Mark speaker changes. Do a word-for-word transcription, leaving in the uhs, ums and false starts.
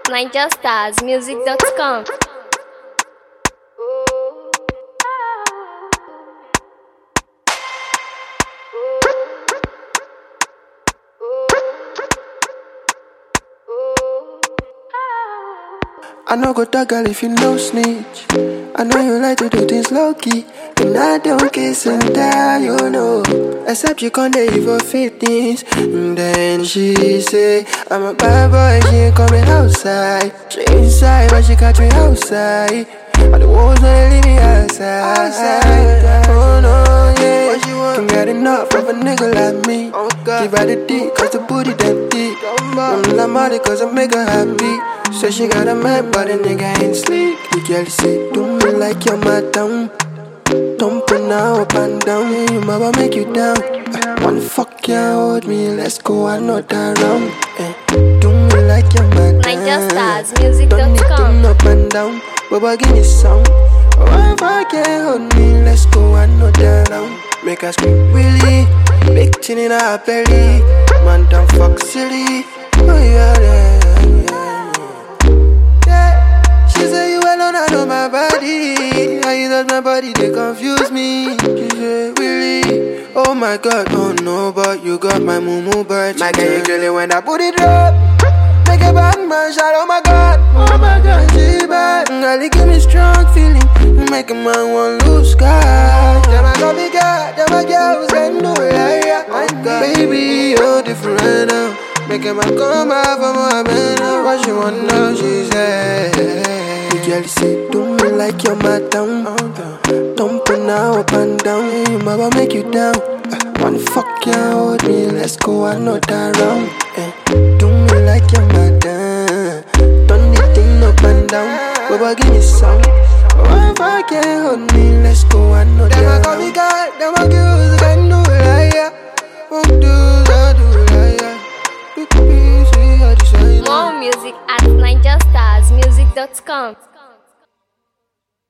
Speaker 1: niger stars music dot com.
Speaker 2: I know go tag girl if you no snitch. I know you like to do things low key, and I don't kiss and tell you know. Except you can't even fit things. And then she say I'm a bad boy, she ain't coming outside. She inside, but she catch me outside. All the walls wanna leave me outside. outside. Oh no, yeah. What she want? Can't get enough of a nigga like me. Oh, give her the dick, cause the booty that deep. I'm la money cause I make her happy. Say she got a man, but the nigga ain't sleep. The girl say, do me like your madam. Dumping now up and down. Yeah, your mama make you down. Uh, one fuck can't hold me, let's go another round. Eh, do me like your madam.
Speaker 1: niger stars music dot com.
Speaker 2: Turn it up and down, Baba give me some. One fuck can't hold me, let's go another round. Make her scream, really? Big chin in her belly. Man, don't fuck silly. Oh yeah, yeah, yeah. She say you alone, I know my body. How you touch my body, they confuse me. She say, really? Oh my god, oh no, but you got my moo bird. My girl, you really when I put it up. Make a bad man shout, oh my god, oh my god, she bad. Girl, you give me strong feeling. Make a man want lose God. Tell my girl, be God, tell my girl, who's gonna do it like that. Oh god, baby, you're different now. Make a man come out for my man. What she want now, she said. The girl say, do me like your madam. Dumping now up and down. Yeah, your mama make you down. Uh, one fuck can't hold me, let's go another round. Eh, do me like your madam. Turn the thing up and down. Baba give me some. One fuck can't hold me, let's go another round. Them a call me God, them a girls can do it like that. Won't do that, do it like that.
Speaker 1: More music at niger stars music dot com.